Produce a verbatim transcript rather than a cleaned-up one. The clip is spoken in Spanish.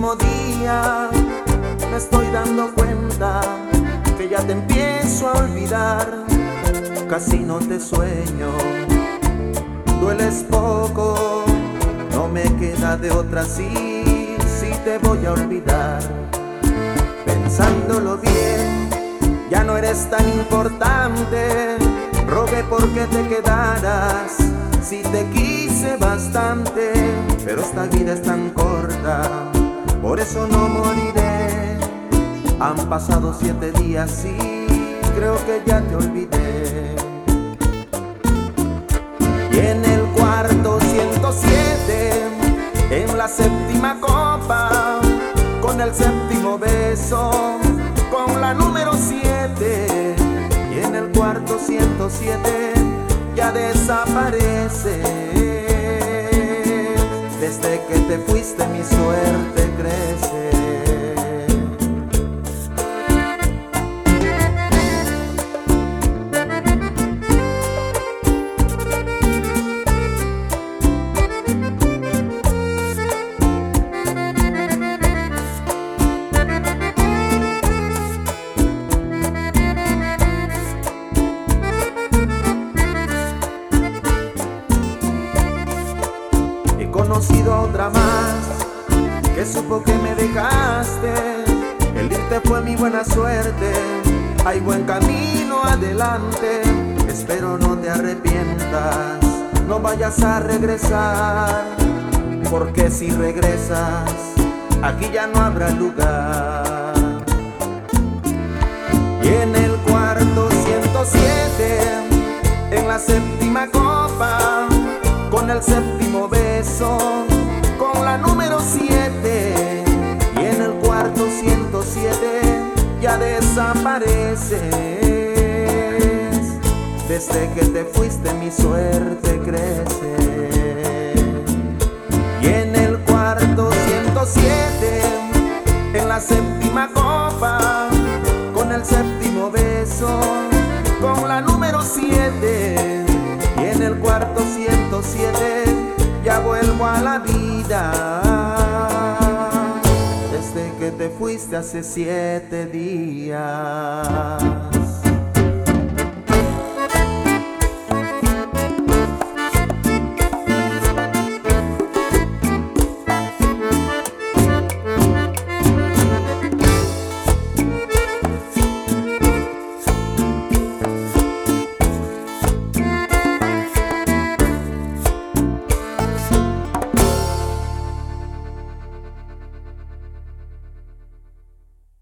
séptimo día me estoy dando cuenta que ya te empiezo a olvidar. Casi no te sueño, dueles poco, no me queda de otra si, si te voy a olvidar. Pensándolo bien, ya no eres tan importante. Rogué porque te quedaras, si te quise bastante, pero esta vida es tan corta, por eso no moriré. Han pasado siete días y creo que ya te olvidé. Y en el cuarto ciento siete, en la séptima copa, con el séptimo beso, con la número siete. Y en el cuarto ciento siete ya desapareces. Desde que te fuiste mi suerte crece. He conocido a otra más que supo que me dejaste. El irte fue mi buena suerte. Hay buen camino adelante. Espero no te arrepientas, no vayas a regresar, porque si regresas aquí ya no habrá lugar. Y en el cuarto ciento siete, en la séptima copa, con el séptimo beso, con la número siete. Y en el cuarto ciento siete ya desapareces. Desde que te fuiste mi suerte crece. Y en el cuarto ciento siete, en la séptima copa, con el séptimo beso, con la número siete. Y en el cuarto ciento siete ya vuelvo a la vida. Desde que te fuiste hace siete días.